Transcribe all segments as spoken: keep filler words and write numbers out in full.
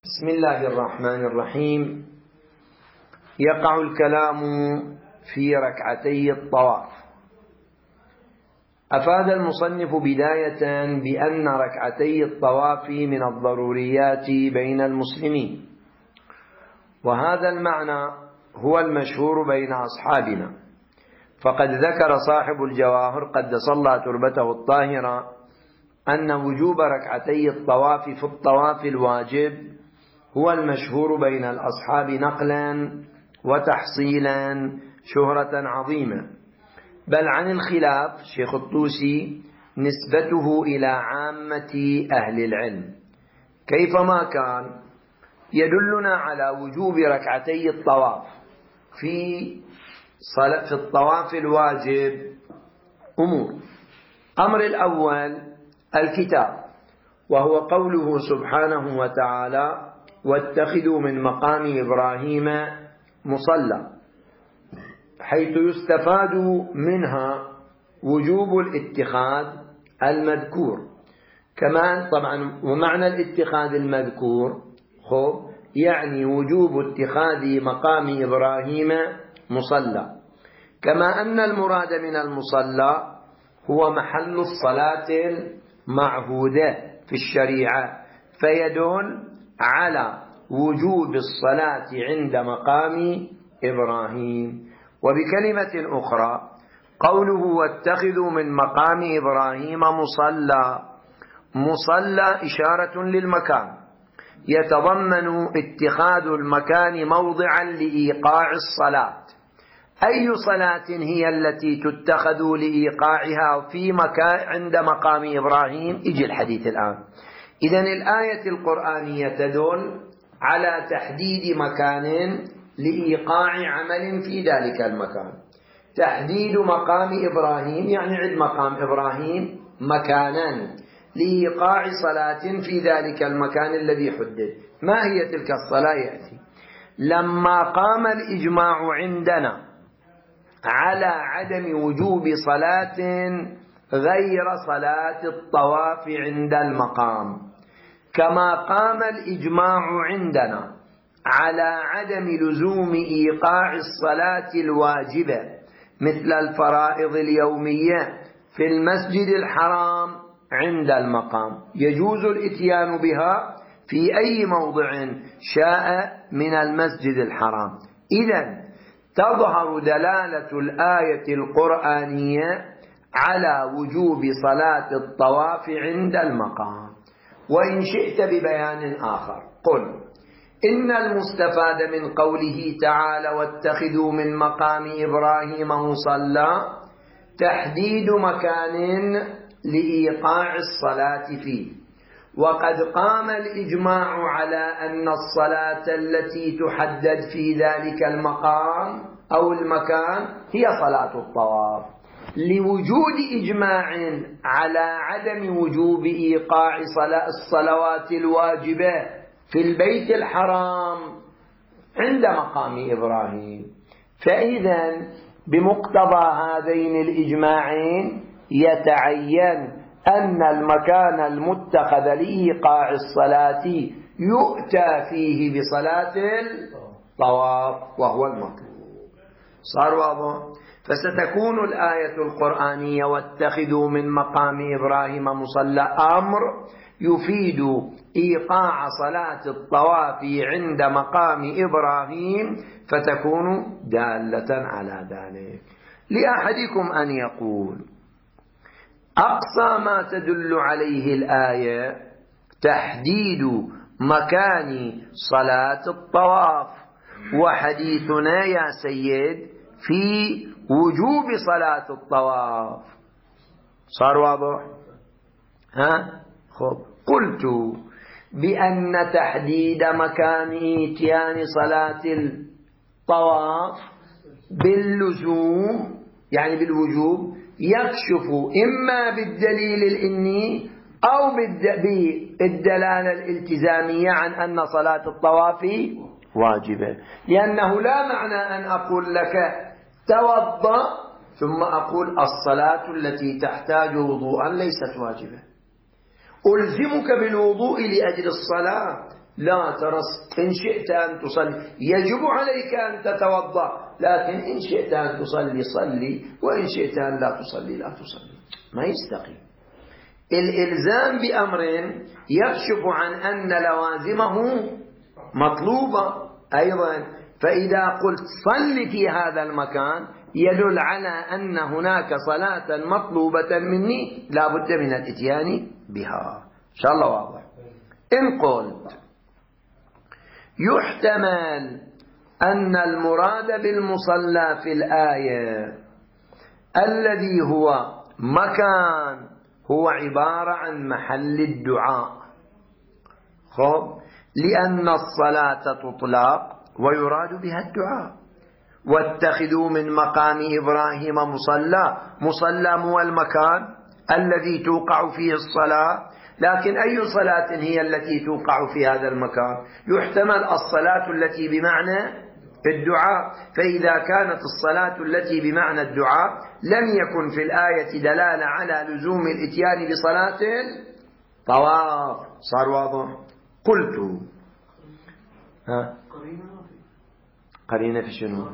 بسم الله الرحمن الرحيم. يقع الكلام في ركعتي الطواف. أفاد المصنف بداية بأن ركعتي الطواف من الضروريات بين المسلمين، وهذا المعنى هو المشهور بين أصحابنا، فقد ذكر صاحب الجواهر قدس الله تربته الطاهرة أن وجوب ركعتي الطواف في الطواف الواجب هو المشهور بين الأصحاب نقلا وتحصيلا شهرة عظيمة، بل عن الخلاف شيخ الطوسي نسبته إلى عامة أهل العلم. كيفما كان، يدلنا على وجوب ركعتي الطواف في صلاة في الطواف الواجب أمور. أمر الأول الكتاب، وهو قوله سبحانه وتعالى: واتخذوا من مقام إبراهيم مصلى، حيث يستفاد منها وجوب الاتخاذ المذكور. كمان طبعا ومعنى الاتخاذ المذكور خب يعني وجوب اتخاذ مقام إبراهيم مصلى، كما أن المراد من المصلى هو محل الصلاة المعهودة في الشريعة، فيدل على وجوب الصلاة عند مقام إبراهيم. وبكلمة أخرى قوله واتخذوا من مقام إبراهيم مصلى، مصلى إشارة للمكان، يتضمن اتخاذ المكان موضعا لإيقاع الصلاة. أي صلاة هي التي تتخذ لإيقاعها في مكان عند مقام إبراهيم؟ يجي الحديث الآن. إذن الآية القرآنية تدل على تحديد مكان لإيقاع عمل في ذلك المكان. تحديد مقام إبراهيم يعني عند مقام إبراهيم مكانا لإيقاع صلاة في ذلك المكان الذي حدد. ما هي تلك الصلاة؟ يأتي لما قام الإجماع عندنا على عدم وجوب صلاة غير صلاة الطواف عند المقام، كما قام الإجماع عندنا على عدم لزوم إيقاع الصلاة الواجبة مثل الفرائض اليومية في المسجد الحرام عند المقام، يجوز الإتيان بها في أي موضع شاء من المسجد الحرام. إذن تظهر دلالة الآية القرآنية على وجوب صلاة الطواف عند المقام. وإن شئت ببيان آخر قل إن المستفاد من قوله تعالى واتخذوا من مقام إبراهيم مصلى تحديد مكان لإيقاع الصلاة فيه، وقد قام الإجماع على أن الصلاة التي تحدد في ذلك المقام أو المكان هي صلاة الطواف، لوجود إجماع على عدم وجوب إيقاع الصلوات الواجبة في البيت الحرام عند مقام إبراهيم. فإذا بمقتضى هذين الإجماعين يتعين أن المكان المتخذ لإيقاع الصلاة يؤتى فيه بصلاة الطواف وهو المطلوب. صار واضح؟ فستكون الآية القرآنية واتخذوا من مقام إبراهيم مصلى أمر يفيد إيقاع صلاة الطواف عند مقام إبراهيم، فتكون دالة على ذلك. لأحدكم أن يقول أقصى ما تدل عليه الآية تحديد مكان صلاة الطواف، وحديثنا يا سيد في وجوب صلاة الطواف. صار واضح؟ ها؟ خب قلت بأن تحديد مكان إتيان صلاة الطواف باللزوم يعني بالوجوب يكشف إما بالدليل الإني أو بالدلالة الالتزامية عن أن صلاة الطواف واجبة، لأنه لا معنى أن أقول لك توضأ ثم أقول الصلاة التي تحتاج وضوءا ليست واجبة. ألزمك بالوضوء لأجل الصلاة، لا ترى إن شئت أن تصلي يجب عليك أن تتوضأ، لكن إن شئت أن تصلي صلي، وإن شئت أن لا تصلي لا تصلي. ما يستقيم. الإلزام بأمر يكشف عن أن لوازمه مطلوبة أيضا. فإذا قلت صل في هذا المكان يدل على أن هناك صلاة مطلوبة مني لا بد من الاتيان بها. إن شاء الله واضح. إن قلت يحتمل أن المراد بالمصلى في الآية الذي هو مكان هو عبارة عن محل الدعاء، خب لأن الصلاة تطلق ويراد بها الدعاء. واتخذوا من مقام إبراهيم مصلى، مصلى هو المكان الذي توقع فيه الصلاة، لكن أي صلاة هي التي توقع في هذا المكان؟ يحتمل الصلاة التي بمعنى الدعاء. فإذا كانت الصلاة التي بمعنى الدعاء لم يكن في الآية دلالة على لزوم الاتيان بصلاة طواف. صار واضح؟ قلت ها قرينة في شنو؟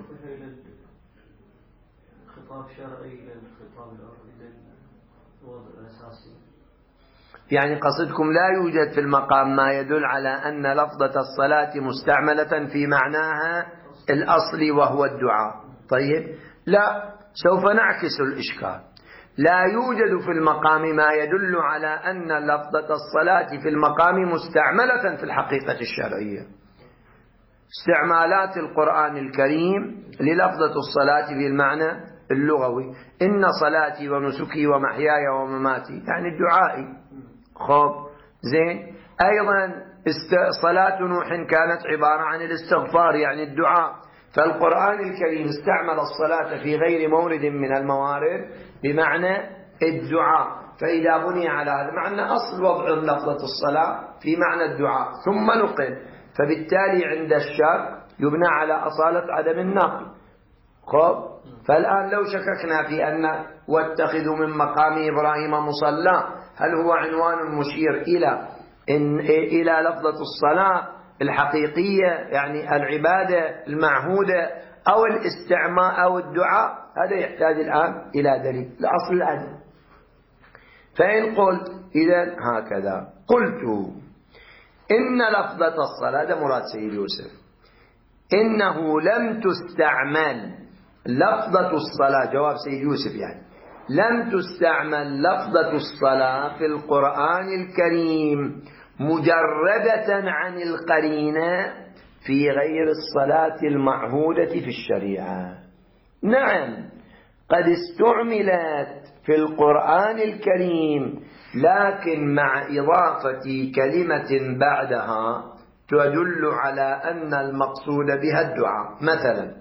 خطاب شرعي للخطاب الوضع الأساسي. يعني قصدكم لا يوجد في المقام ما يدل على أن لفظة الصلاة مستعملة في معناها الأصلي وهو الدعاء. طيب لا، سوف نعكس الإشكال. لا يوجد في المقام ما يدل على أن لفظة الصلاة في المقام مستعملة في الحقيقة الشرعية. استعمالات القرآن الكريم للفظة الصلاة بالمعنى اللغوي، إن صلاتي ونسكي ومحياي ومماتي يعني الدعائي. خب زين. أيضا صلاة نوح كانت عبارة عن الاستغفار يعني الدعاء. فالقرآن الكريم استعمل الصلاة في غير مورد من الموارد بمعنى الدعاء. فإذا بني على هذا معنى أصل وضع لفظة الصلاة في معنى الدعاء ثم نقل، فبالتالي عند الشك يبنى على أصالة عدم النقل. خب فالآن لو شككنا في أن واتخذوا من مقام إبراهيم مصلى هل هو عنوان مشير إلى إن إلى لفظة الصلاة الحقيقية يعني العبادة المعهودة أو الاستعماء أو الدعاء؟ هذا يحتاج الآن إلى دليل لأصل الأدب. فإن قلت إذن هكذا قلت إن لفظة الصلاة، هذا مراد سيد يوسف، إنه لم تستعمل لفظة الصلاة، جواب سيد يوسف يعني لم تستعمل لفظة الصلاة في القرآن الكريم مجردة عن القرينة في غير الصلاة المعهودة في الشريعة. نعم قد استعملت في القرآن الكريم لكن مع إضافة كلمة بعدها تدل على أن المقصود بها الدعاء. مثلا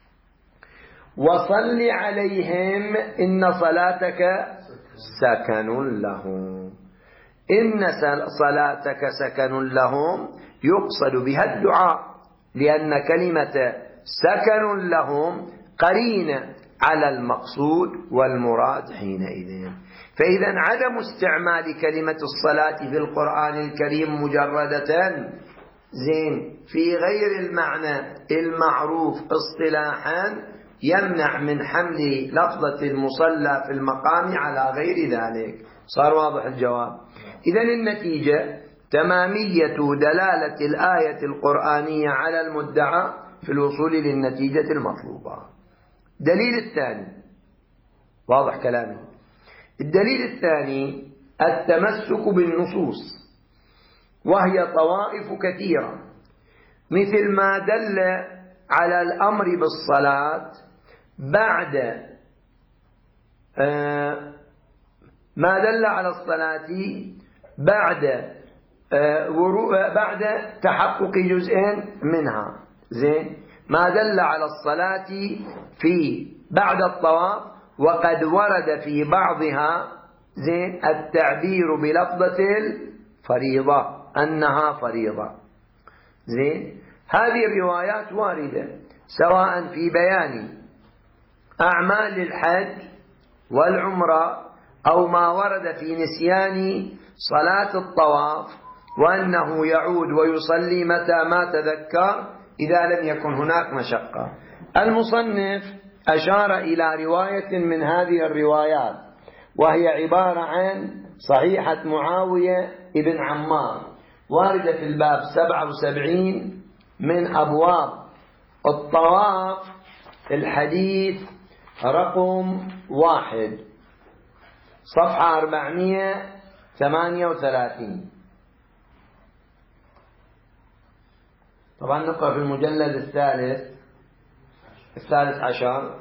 وصل عليهم إن صلاتك سكن لهم، إن صلاتك سكن لهم يقصد بها الدعاء، لأن كلمة سكن لهم قرينة على المقصود والمراد حينئذ. فإذا عدم استعمال كلمة الصلاة في القرآن الكريم مجردة زين في غير المعنى المعروف اصطلاحا يمنع من حمل لفظة المصلى في المقام على غير ذلك. صار واضح الجواب؟ إذن النتيجة تمامية دلالة الآية القرآنية على المدعى في الوصول للنتيجة المطلوبة. دليل الثاني، واضح كلامي؟ الدليل الثاني التمسك بالنصوص، وهي طوائف كثيرة، مثل ما دل على الأمر بالصلاة بعد آه ما دل على الصلاة بعد آه بعد تحقق جزء منها. زين. ما دل على الصلاة في بعد الطواف، وقد ورد في بعضها زين التعبير بلفظة الفريضة أنها فريضة. زين. هذه الروايات واردة سواء في بيان أعمال الحج والعمرة أو ما ورد في نسيان صلاة الطواف وأنه يعود ويصلي متى ما تذكر إذا لم يكن هناك مشقة. المصنف أشار إلى رواية من هذه الروايات، وهي عبارة عن صحيحة معاوية ابن عمار، واردة في الباب سبعة وسبعين من أبواب الطواف، الحديث رقم واحد، صفحة أربعمائة وثمانية وثلاثين. طبعا نقرأ في المجلد الثالث الثالث عشر،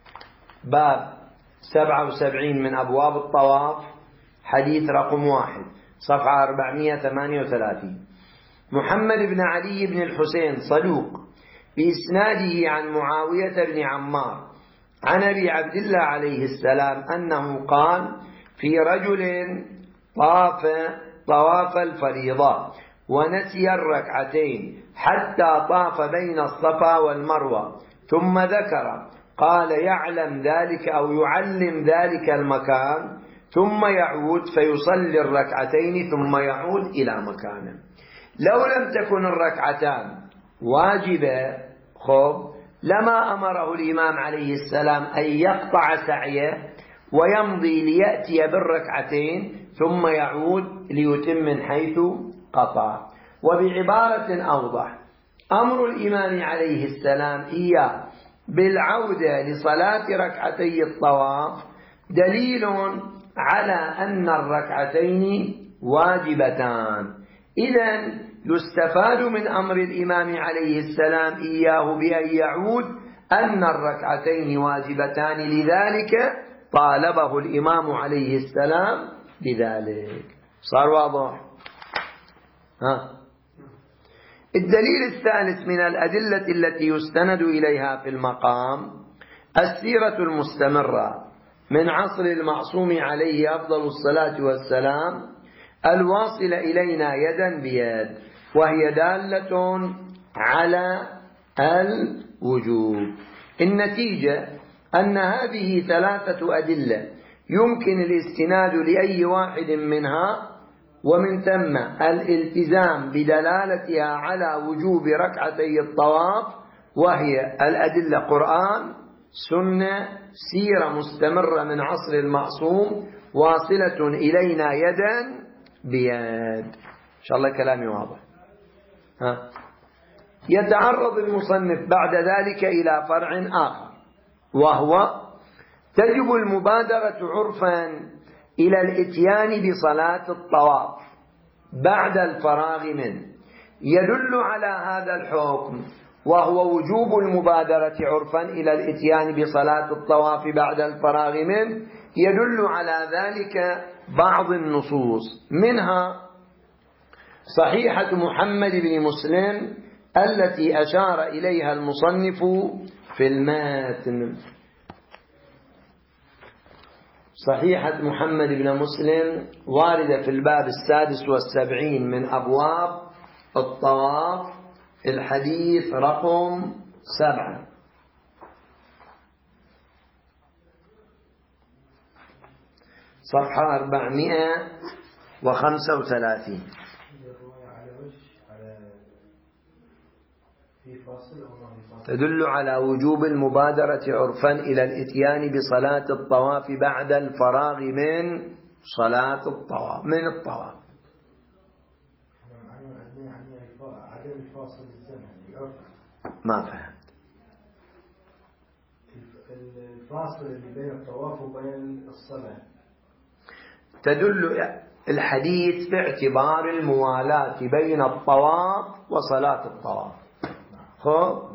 باب سبعة وسبعين من أبواب الطواف، حديث رقم واحد، صفحة أربعمائة وثمانية وثلاثين. محمد بن علي بن الحسين صدوق، بإسناده عن معاوية بن عمار عن أبي عبد الله عليه السلام أنه قال: في رجل طاف طواف الفريضة ونسي الركعتين حتى طاف بين الصفا والمروة، ثم ذكر، قال: يعلم ذلك أو يعلم ذلك المكان، ثم يعود فيصلي الركعتين ثم يعود إلى مكانه. لو لم تكن الركعتان واجبة خب لما أمره الإمام عليه السلام أن يقطع سعيه ويمضي ليأتي بالركعتين ثم يعود ليتم من حيث قطع. وبعبارة أوضح، أمر الإمام عليه السلام إياه بالعودة لصلاة ركعتي الطواف دليل على أن الركعتين واجبتان. إذن يستفاد من أمر الإمام عليه السلام إياه بأن يعود أن الركعتين واجبتان، لذلك طالبه الإمام عليه السلام بذلك. صار واضح؟ ها. الدليل الثالث من الأدلة التي يستند إليها في المقام السيرة المستمرة من عصر المعصوم عليه أفضل الصلاة والسلام الواصلة إلينا يدا بيد، وهي دالة على الوجوب. النتيجة أن هذه ثلاثة أدلة يمكن الاستناد لأي واحد منها، ومن ثم الالتزام بدلالتها على وجوب ركعتي الطواف، وهي الأدلة قرآن، سنة، سيرة مستمرة من عصر المعصوم واصلة إلينا يدا بيد. إن شاء الله كلامي واضح. ها. يتعرض المصنف بعد ذلك إلى فرع آخر، وهو تجب المبادرة عرفا إلى الإتيان بصلاة الطواف بعد الفراغ منه. يدل على هذا الحكم وهو وجوب المبادرة عرفا إلى الإتيان بصلاة الطواف بعد الفراغ منه، يدل على ذلك بعض النصوص، منها صحيحة محمد بن مسلم التي أشار إليها المصنف في الماتن. صحيحة محمد بن مسلم واردة في الباب السادس والسبعين من أبواب الطواف، الحديث رقم سبعة. صفحة أربعمائة وخمسة وثلاثين. تدل على وجوب المبادرة عرفا إلى الإتيان بصلاة الطواف بعد الفراغ من صلاة الطواف من الطواف. ما فهمت. الفاصل اللي بين الطواف وبين الصلاة تدل الحديث باعتبار الموالاة بين الطواف وصلاة الطواف. خب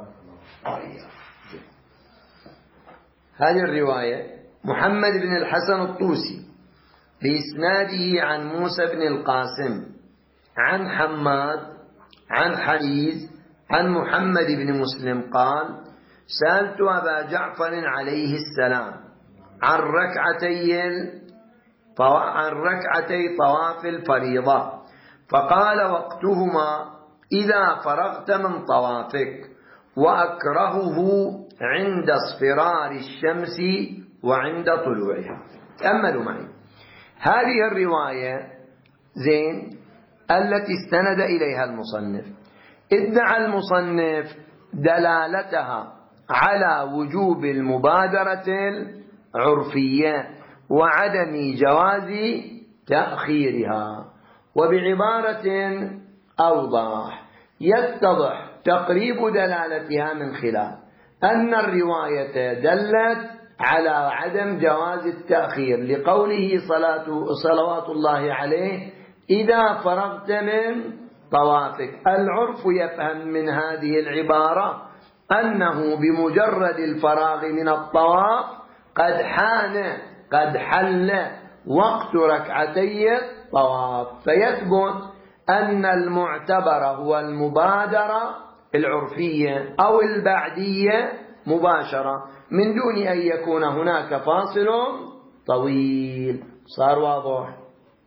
هذه الرواية محمد بن الحسن الطوسي بإسناده عن موسى بن القاسم عن حماد عن حريز عن محمد بن مسلم قال: سألت أبا جعفر عليه السلام عن ركعتي عن ركعتي طواف الفريضة، فقال: وقتهما إذا فرغت من طوافك، وأكرهه عند اصفرار الشمس وعند طلوعها. تأملوا معي هذه الرواية زين، التي استند إليها المصنف. ادعى المصنف دلالتها على وجوب المبادرة العرفية وعدم جواز تأخيرها. وبعبارة أوضح يتضح تقريب دلالتها من خلال أن الرواية دلت على عدم جواز التأخير لقوله صلاة صلوات الله عليه إذا فرغت من طوافك. العرف يفهم من هذه العبارة أنه بمجرد الفراغ من الطواف قد حان قد حل وقت ركعتي الطواف، فيثبت أن المعتبر هو المبادرة العرفية أو البعدية مباشرة من دون أن يكون هناك فاصل طويل. صار واضح؟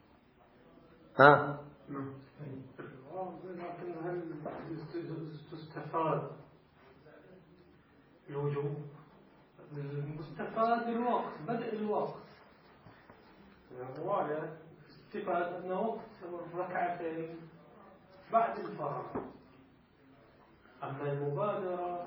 ها؟ لكن هل تستفاد الوجوب؟ المستفاد الوقت، بدء الوقت. الرواية استفاد أن وقت ركعتين بعد الفراغ. أما المبادرة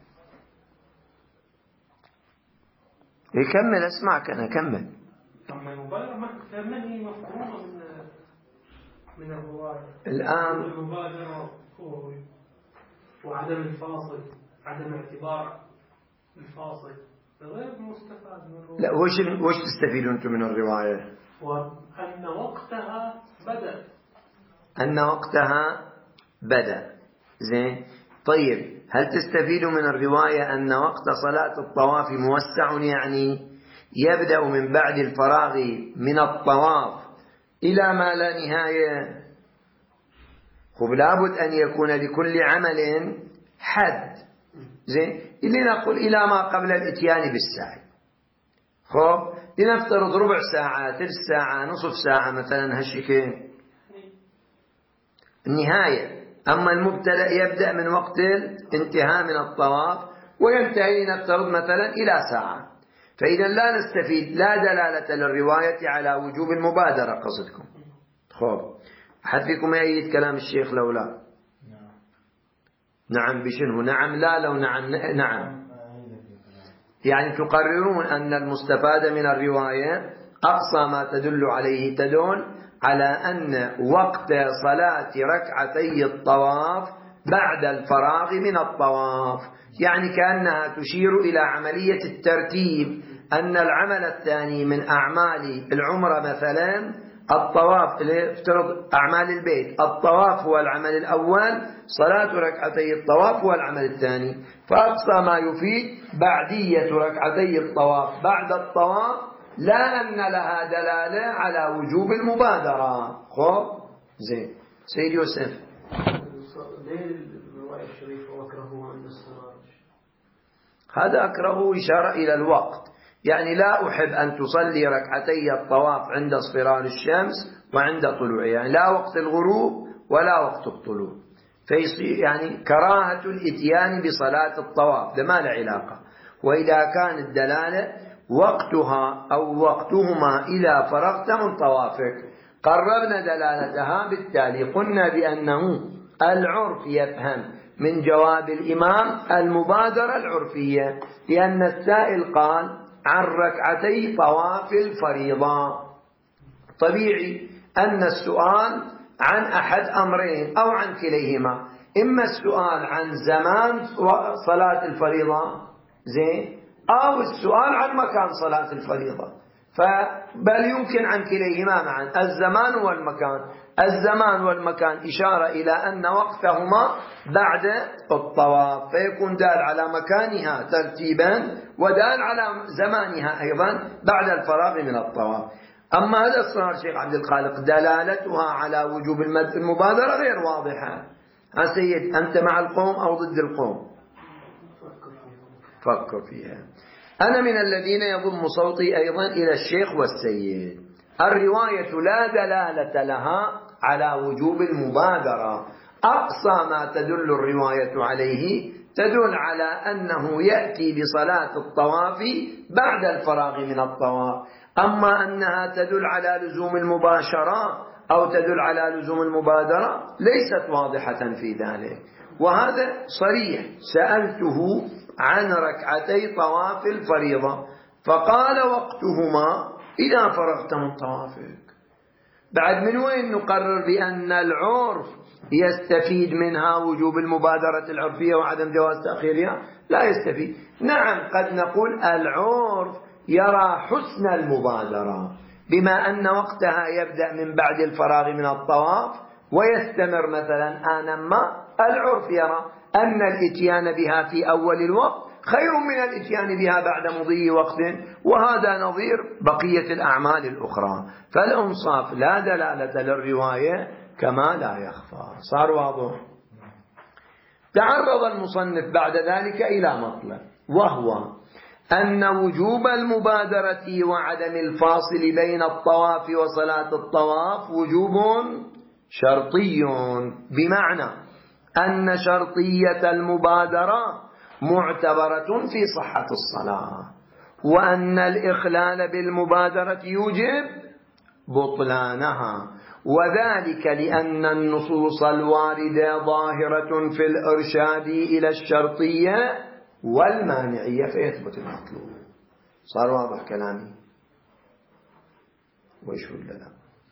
يكمل. اسمعك أنا كمل. أما المبادرة ما هي مفهومة من من الرواية. الآن المبادرة وعدم الفاصل، عدم اعتبار الفاصل غير مستفاد من الرواية. لا، وش وش تستفيدون أنتم من الرواية؟ وأن وقتها بدأ. أن وقتها بدأ. زين. طيب، هل تستفيدوا من الرواية أن وقت صلاة الطواف موسع، يعني يبدأ من بعد الفراغ من الطواف إلى ما لا نهاية؟ خب لابد أن يكون لكل عمل حد. زين. اللي نقول إلى ما قبل الاتيان بالسعي. خب لنفترض ربع ساعة، ثلث ساعة، نصف ساعة مثلا، هالشكل النهاية. أما المبتدأ يبدأ من وقت الانتهاء من الطواف وينتهي نفترض مثلا إلى ساعة. فإذا لا نستفيد، لا دلالة للرواية على وجوب المبادرة. قصدكم؟ خب أحد فيكم يأيد كلام الشيخ لو لا؟ نعم بشنه؟ نعم لا لو نعم نعم. يعني تقررون أن المستفاد من الرواية أقصى ما تدل عليه تدل على أن وقت صلاة ركعتي الطواف بعد الفراغ من الطواف، يعني كأنها تشير إلى عملية الترتيب، أن العمل الثاني من أعمال العمرة مثلا الطواف، افترض أعمال البيت، الطواف هو العمل الأول، صلاة ركعتي الطواف هو العمل الثاني، فأقصى ما يفيد بعدية ركعتي الطواف بعد الطواف، لا أن لها دلالة على وجوب المبادرة. خب زين. سيد يوسف، ليه الرواية الشريفة وأكرهه عند السراج؟ هذا أكرهه إشارة إلى الوقت، يعني لا أحب أن تصلي ركعتي الطواف عند اصفرار الشمس وعند طلوعها، يعني لا وقت الغروب ولا وقت الطلوع، فيصير يعني كراهة الاتيان بصلاة الطواف، ده ما له علاقة. وإذا كان الدلالة وقتها أو وقتهما إذا فرغت من طوافك، قررنا دلالتها بالتالي قلنا بأنه العرف يفهم من جواب الإمام المبادرة العرفية، لأن السائل قال عن ركعتي طواف الفريضة. طبيعي أن السؤال عن أحد أمرين أو عن كليهما، إما السؤال عن زمان صلاة الفريضة زين، أو السؤال عن مكان صلاة الفريضة، فبل يمكن عن كليهما معا، الزمان والمكان. الزمان والمكان إشارة إلى أن وقتهما بعد الطواف، فيكون دال على مكانها ترتيبا ودال على زمانها أيضا بعد الفراغ من الطواف. أما هذا الصار شيخ عبد الخالق دلالتها على وجوب المبادرة غير واضحة. ها سيد، أنت مع القوم أو ضد القوم؟ فكر فيها. أنا من الذين يضم صوتي أيضا إلى الشيخ والسيد. الرواية لا دلالة لها على وجوب المبادرة، أقصى ما تدل الرواية عليه تدل على أنه يأتي بصلاة الطواف بعد الفراغ من الطواف. أما أنها تدل على لزوم المباشرة أو تدل على لزوم المبادرة ليست واضحة في ذلك. وهذا صريح. سألته عن ركعتي طواف الفريضة فقال وقتهما إذا فرغت من طوافك. بعد من وين نقرر بأن العرف يستفيد منها وجوب المبادرة العرفية وعدم جواز تأخيرها؟ لا يستفيد. نعم قد نقول العرف يرى حسن المبادرة بما أن وقتها يبدأ من بعد الفراغ من الطواف ويستمر مثلا آنا ما. العرف يرى أن الاتيان بها في أول الوقت خير من الاتيان بها بعد مضي وقت، وهذا نظير بقية الأعمال الأخرى. فالإنصاف لا دلالة للرواية كما لا يخفى. صار واضح؟ تعرض المصنف بعد ذلك إلى مطلب، وهو أن وجوب المبادرة وعدم الفاصل بين الطواف وصلاة الطواف وجوب شرطي، بمعنى أن شرطية المبادرة معتبرة في صحة الصلاة، وأن الإخلال بالمبادرة يوجب بطلانها، وذلك لأن النصوص الواردة ظاهرة في الإرشاد إلى الشرطية والمانعية فيثبت المطلوب. صار واضح كلامي؟ ويشو ولا لا؟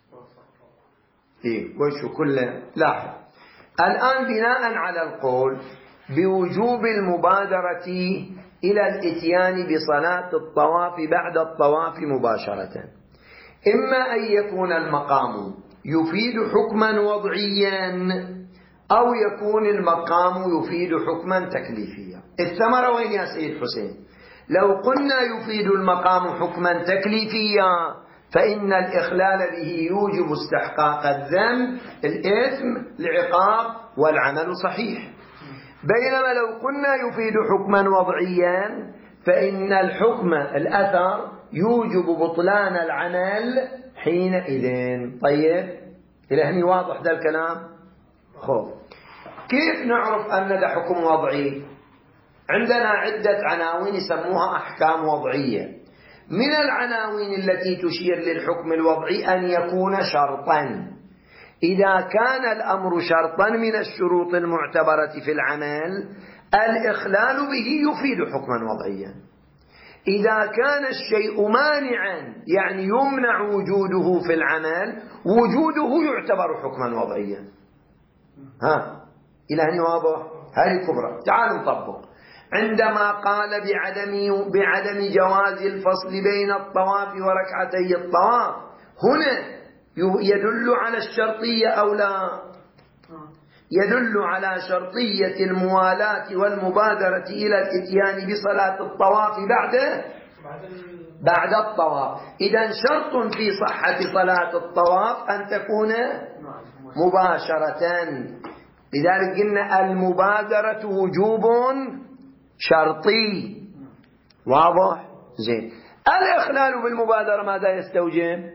إيه ويشو كله. لاحظ الآن بناء على القول بوجوب المبادرة إلى الإتيان بصلاة الطواف بعد الطواف مباشرة، إما أن يكون المقام يفيد حكما وضعيا أو يكون المقام يفيد حكما تكليفيا. الثمرة وين يا سيد حسين؟ لو قلنا يفيد المقام حكما تكليفيا فإن الإخلال به يوجب استحقاق الذنب، الإثم، العقاب، والعمل صحيح. بينما لو قلنا يفيد حكما وضعيا فإن الحكم الأثر يوجب بطلان العمل حينئذ. طيب إلى هني واضح ذا الكلام؟ خب كيف نعرف أن ذا حكم وضعي؟ عندنا عدة عناوين يسموها أحكام وضعية. من العناوين التي تشير للحكم الوضعي أن يكون شرطا. إذا كان الأمر شرطا من الشروط المعتبرة في العمل الإخلال به يفيد حكما وضعيا. إذا كان الشيء مانعا يعني يمنع وجوده في العمل وجوده يعتبر حكما وضعيا. ها إلى هنا واضح؟ هذه كبرى. تعالوا نطبق. عندما قال بعدم بعدم جواز الفصل بين الطواف وركعتي الطواف، هنا يدل على الشرطية أو لا؟ يدل على شرطية الموالاة والمبادرة إلى الإتيان بصلاة الطواف بعد بعد الطواف. إذن شرط في صحة صلاة الطواف أن تكون مباشرة. لذلك قلنا المبادرة وجوب شرطي. واضح؟ زين. الإخلال بالمبادرة ماذا يستوجب؟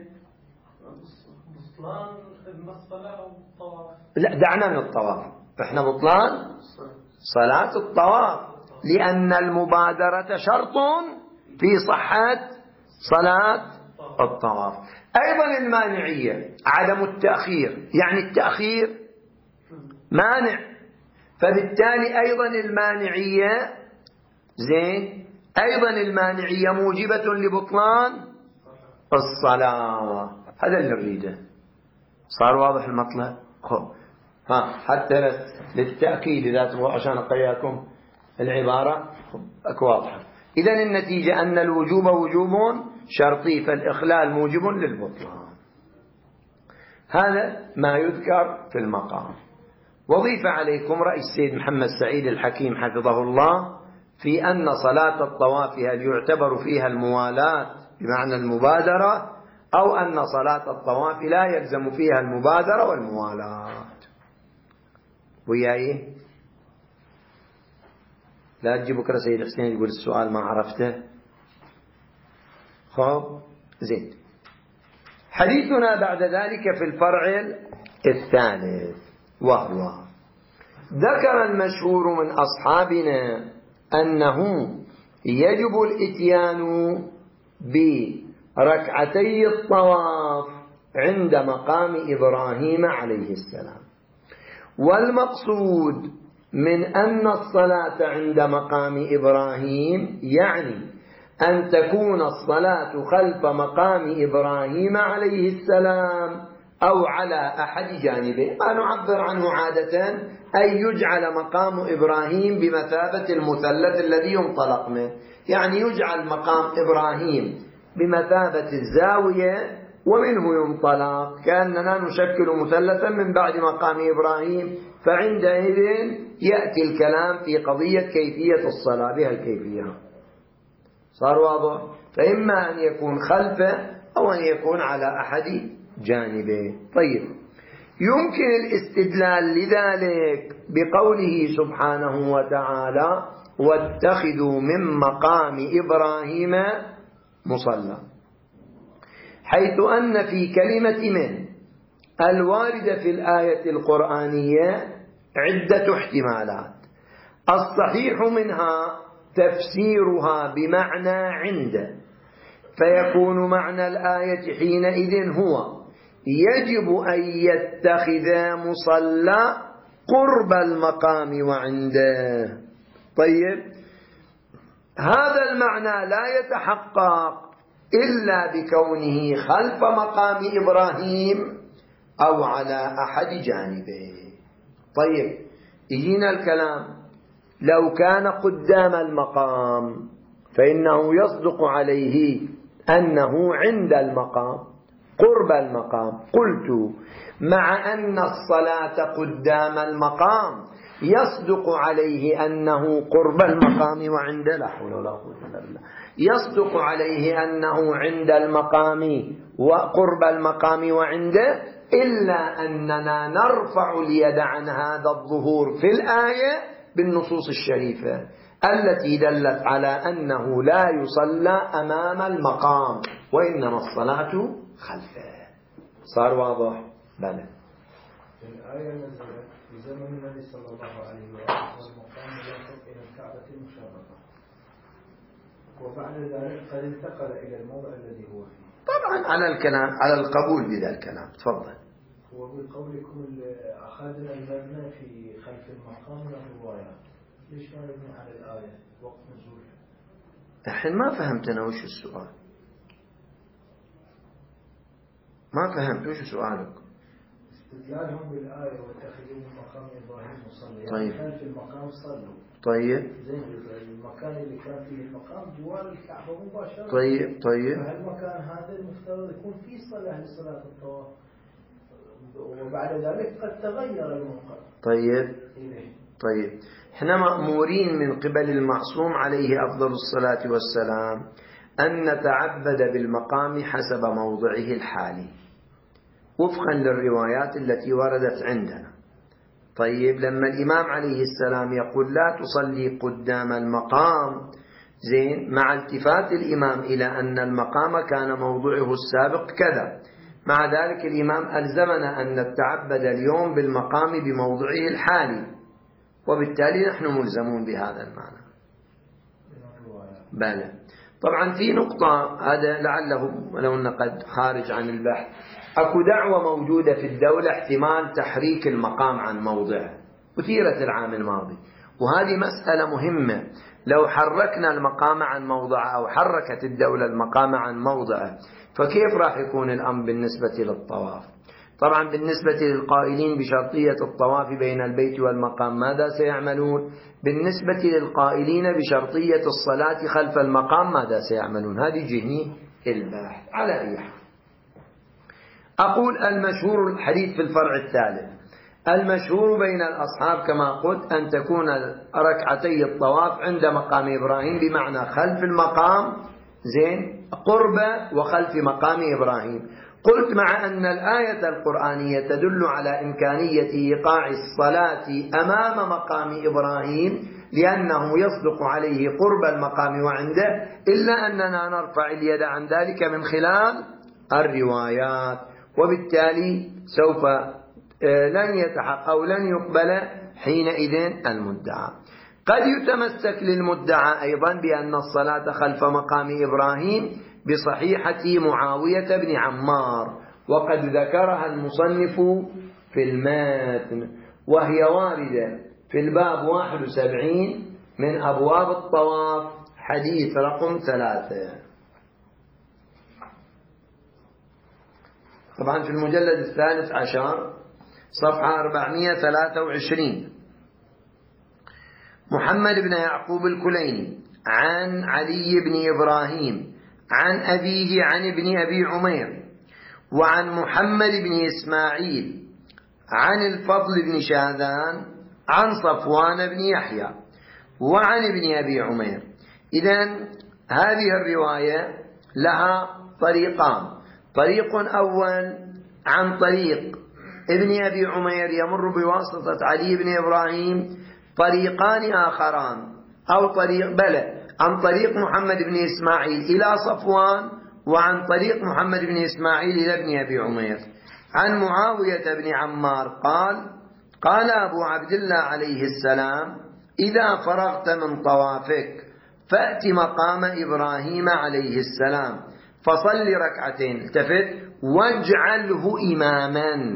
بطلان المصطلح أو الطواف. لا دعنا من الطواف، احنا بطلان صلاة الطواف، لأن المبادرة شرط في صحة صلاة الطواف. أيضا المانعية عدم التأخير، يعني التأخير مانع، فبالتالي أيضا المانعية زين أيضا المانعية موجبة لبطلان الصلاة. هذا اللي نريده. صار واضح المطلب؟ خب ها حتى للتأكيد إذا تبغوا عشان أقياكم العبارة أكو واضحة. إذن النتيجة أن الوجوب وجوب شرطي فالإخلال موجب للبطلان. هذا ما يذكر في المقام. وضيف عليكم رأي السيد محمد سعيد الحكيم حفظه الله في أن صلاة الطواف هل يعتبر فيها الموالاة بمعنى المبادرة أو أن صلاة الطواف لا يلزم فيها المبادرة والموالاة. وياي لا تجي بكرة سيد حسين يقول السؤال ما عرفته. خب زين. حديثنا بعد ذلك في الفرع الثالث، وهو ذكر المشهور من أصحابنا أنه يجب الإتيان بركعتي الطواف عند مقام إبراهيم عليه السلام. والمقصود من أن الصلاة عند مقام إبراهيم يعني أن تكون الصلاة خلف مقام إبراهيم عليه السلام أو على أحد جانبه، ما نعبر عنه عادة أن يجعل مقام إبراهيم بمثابة المثلث الذي ينطلق منه، يعني يجعل مقام إبراهيم بمثابة الزاوية ومنه ينطلق، كأننا نشكل مثلثا من بعد مقام إبراهيم، فعندئذ يأتي الكلام في قضية كيفية الصلاة بها الكيفية. صار واضح؟ فإما أن يكون خلفه أو أن يكون على أحد جانبه. طيب، يمكن الاستدلال لذلك بقوله سبحانه وتعالى واتخذوا من مقام إبراهيم مصلى، حيث أن في كلمة من الواردة في الآية القرآنية عدة احتمالات، الصحيح منها تفسيرها بمعنى عند، فيكون معنى الآية حينئذ هو يجب أن يتخذ مصلى قرب المقام وعنده. طيب، هذا المعنى لا يتحقق إلا بكونه خلف مقام إبراهيم أو على أحد جانبه. طيب، يجينا الكلام لو كان قدام المقام فإنه يصدق عليه أنه عند المقام قرب المقام. قلت مع أن الصلاة قدام المقام يصدق عليه أنه قرب المقام وعند، لا حول ولا قوة إلا بالله، يصدق عليه أنه عند المقام وقرب المقام وعنده، إلا أننا نرفع اليد عن هذا الظهور في الآية بالنصوص الشريفة التي دلت على أنه لا يصلى أمام المقام وإنما الصلاة خلفه. صار واضح؟ بلى. الآية نزلت في زمن النبي صلى الله عليه وسلم والمقام ينطق إلى الكعبة المشرفة، وبعد ذلك قد انتقل إلى الموضع الذي هو فيه. طبعا على الكلام، على القبول بذا الكلام. تفضل. وبقولكم أخذنا المبنى في خلف المقام من الروايات، ليش ما نبني على الآية وقت نزولها؟ الحين ما فهمت أنا وش السؤال، ما فهمت وش سؤالك. استدلالهم بالآية واتخذوا من مقام إبراهيم مصلى، طيب. يعني كان في المقام صلوا. طيب. زين، المكان اللي كان فيه المقام جوار الكعبة مباشرة. طيب طيب. فهالمكان هذا المفترض يكون فيه صلاة لصلاة الطواف، وبعد ذلك قد تغير الموقع. طيب. طيب، احنا مأمورين من قبل المعصوم عليه أفضل الصلاة والسلام أن نتعبد بالمقام حسب موضعه الحالي وفقا للروايات التي وردت عندنا. طيب، لما الإمام عليه السلام يقول لا تصلي قدام المقام، زين، مع التفات الإمام إلى أن المقام كان موضعه السابق كذا، مع ذلك الإمام ألزمنا أن نتعبد اليوم بالمقام بموضعه الحالي، وبالتالي نحن ملزمون بهذا المعنى. بلى. طبعا في نقطة، هذا لعله لو أن قد خارج عن البحث، أكو دعوة موجودة في الدولة احتمال تحريك المقام عن موضعه، أثيرت العام الماضي، وهذه مسألة مهمة. لو حركنا المقام عن موضعه أو حركت الدولة المقام عن موضعه فكيف راح يكون الأمر بالنسبة للطواف؟ طبعا بالنسبة للقائلين بشرطية الطواف بين البيت والمقام ماذا سيعملون؟ بالنسبة للقائلين بشرطية الصلاة خلف المقام ماذا سيعملون؟ هذه جهني الباحث. على أي حال، أقول المشهور الحديث في الفرع الثالث، المشهور بين الأصحاب كما قلت أن تكون ركعتي الطواف عند مقام إبراهيم، بمعنى خلف المقام، زين، قرب وخلف مقام إبراهيم. قلت مع أن الآية القرآنية تدل على إمكانية إيقاع الصلاة أمام مقام إبراهيم لأنه يصدق عليه قرب المقام وعنده، إلا أننا نرفع اليد عن ذلك من خلال الروايات، وبالتالي سوف لن يتحقق أو لن يقبل حينئذ المدعى. قد يتمسك للمدعى أيضا بأن الصلاة خلف مقام إبراهيم بصحيحة معاوية بن عمار، وقد ذكرها المصنف في المتن، وهي واردة في الباب واحد وسبعين من أبواب الطواف، حديث رقم ثلاثة. طبعا في المجلد الثالث عشر صفحة أربعمائة وثلاثة وعشرين. محمد بن يعقوب الكليني عن علي بن إبراهيم عن أبيه عن ابن أبي عمير وعن محمد بن إسماعيل عن الفضل بن شاذان عن صفوان بن يحيى وعن ابن أبي عمير. إذن هذه الرواية لها طريقان: طريق أول عن طريق ابن أبي عمير يمر بواسطة علي بن إبراهيم، طريقان آخران أو طريق بلى عن طريق محمد بن إسماعيل إلى صفوان، وعن طريق محمد بن إسماعيل إلى ابن أبي عمير. عن معاوية بن عمار قال: قال أبو عبد الله عليه السلام: إذا فرغت من طوافك فأت مقام إبراهيم عليه السلام فصل ركعتين، التفت، واجعله إماما،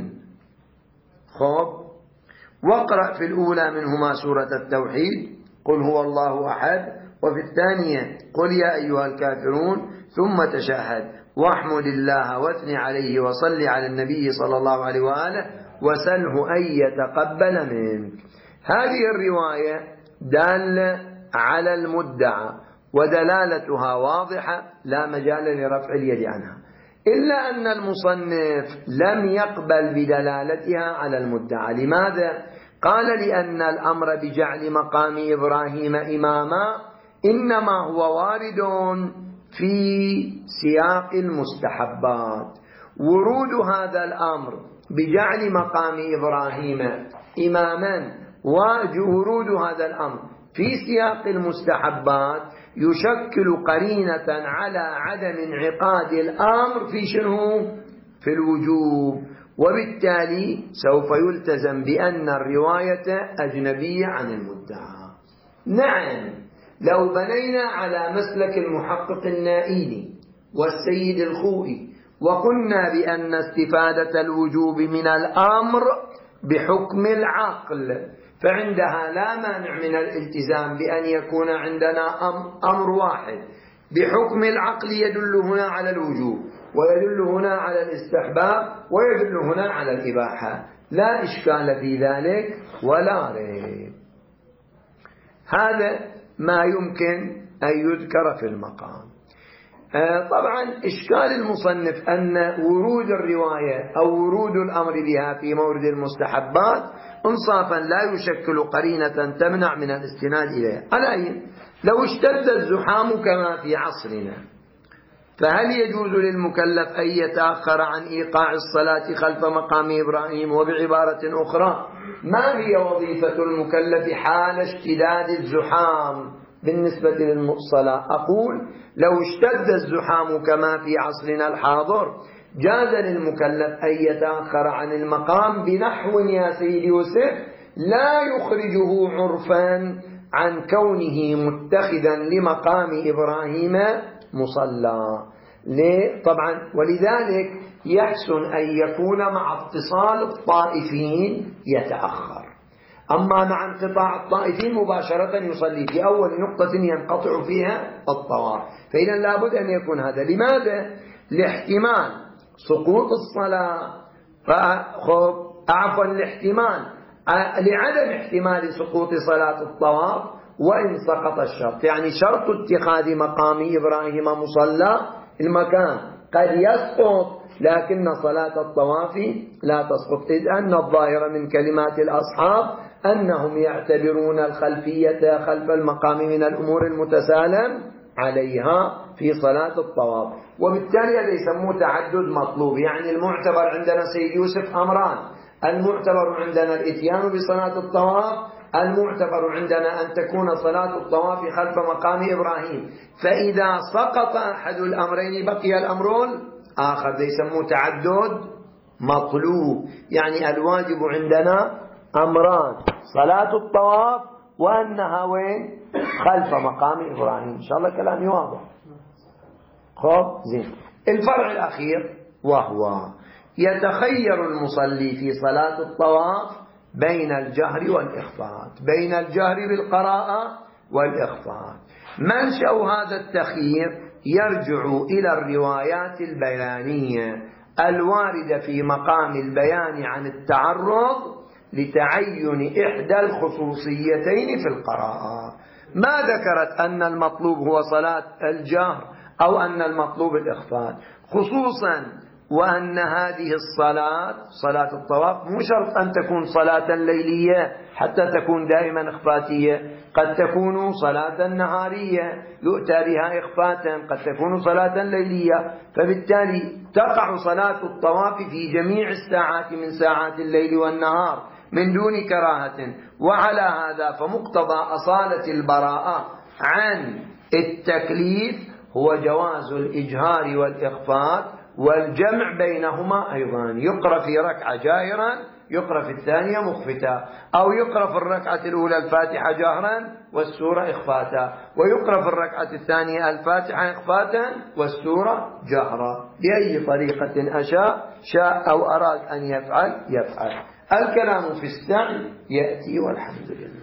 خب، واقرأ في الأولى منهما سورة التوحيد قل هو الله أحد، وفي الثانية قل يا أيها الكافرون، ثم تشهد واحمد الله واثني عليه وصل على النبي صلى الله عليه وآله وسله أن يتقبل منك. هذه الرواية دالة على المدعى ودلالتها واضحة، لا مجال لرفع اليد عنها، إلا أن المصنف لم يقبل بدلالتها على المدعى. لماذا؟ قال: لأن الأمر بجعل مقام إبراهيم إماما إنما هو وارد في سياق المستحبات. ورود هذا الأمر بجعل مقام إبراهيم إماما وورود هذا الأمر في سياق المستحبات يشكل قرينة على عدم انعقاد الأمر في شنو؟ في الوجوب، وبالتالي سوف يلتزم بأن الرواية أجنبية عن المدعى. نعم، لو بنينا على مسلك المحقق النائلي والسيد الخوئي وقلنا بأن استفادة الوجوب من الأمر بحكم العقل، فعندها لا مانع من الالتزام بأن يكون عندنا أمر واحد بحكم العقل يدل هنا على الوجوب، ويدل هنا على الاستحباب، ويدل هنا على الإباحة، لا إشكال في ذلك ولا ريب. هذا ما يمكن أن يذكر في المقام. طبعا إشكال المصنف أن ورود الرواية أو ورود الأمر بها في مورد المستحبات انصافا لا يشكل قرينة تمنع من الاستناد إليها. على لو اشتد الزحام كما في عصرنا، فهل يجوز للمكلف أن يتأخر عن إيقاع الصلاة خلف مقام إبراهيم؟ وبعبارة أخرى، ما هي وظيفة المكلف حال اشتداد الزحام بالنسبة للصلاة؟ أقول: لو اشتد الزحام كما في عصرنا الحاضر جاز للمكلف أن يتأخر عن المقام بنحو يا سيد يوسف لا يخرجه عرفا عن كونه متخذا لمقام إبراهيم مصلى. ليه؟ طبعا ولذلك يحسن أن يكون مع اتصال الطائفين يتأخر، أما مع انقطاع الطائفين مباشرة يصلي في أول نقطة ينقطع فيها الطواف. فإذا لابد أن يكون هذا. لماذا؟ لاحتمال سقوط الصلاة، عفوا الاحتمال لعدم احتمال سقوط صلاة الطواف وإن سقط الشرط. يعني شرط اتخاذ مقام إبراهيم مصلى المكان قد يسقط، لكن صلاة الطواف لا تسقط، إذ أن الظاهر من كلمات الأصحاب أنهم يعتبرون الخلفية خلف المقام من الأمور المتسالم عليها في صلاة الطواف، وبالتالي هذا يسموه تعدد مطلوب. يعني المعتبر عندنا سيد يوسف أمران: المعتبر عندنا الإتيان بصلاة الطواف، المعتبر عندنا أن تكون صلاة الطواف خلف مقام إبراهيم. فإذا سقط أحد الأمرين بقي الأمر آخر، ده يسموه تعدد مطلوب. يعني الواجب عندنا أمران: صلاة الطواف وأنها وين؟ خلف مقام إبراهيم. إن شاء الله كلامي واضح. خب زين. الفرع الأخير وهو يتخير المصلي في صلاة الطواف بين الجهر والإخفاء، بين الجهر بالقراءة والإخفاء. منشأ هذا التخيير يرجع إلى الروايات البيانية الواردة في مقام البيان عن التعرض لتعين إحدى الخصوصيتين في القراءة. ما ذكرت أن المطلوب هو صلاة الجهر أو أن المطلوب الإخفاء، خصوصا وأن هذه الصلاة صلاة الطواف مو شرط أن تكون صلاة ليلية حتى تكون دائما إخفاتية، قد تكون صلاة نهارية يؤتى بها إخفاتا، قد تكون صلاة ليلية، فبالتالي تقع صلاة الطواف في جميع الساعات من ساعات الليل والنهار من دون كراهة. وعلى هذا فمقتضى أصالة البراءة عن التكليف هو جواز الإجهار والإخفاء والجمع بينهما أيضا، يقرأ في ركعة جاهرا، يقرأ في الثانية مخفتا، أو يقرأ في الركعة الأولى الفاتحة جهرا والسورة إخفاتا، ويقرأ في الركعة الثانية الفاتحة إخفاتا والسورة جهرا، بأي طريقة أشاء شاء أو أراد أن يفعل يفعل. الكلام في السعي يأتي والحمد لله.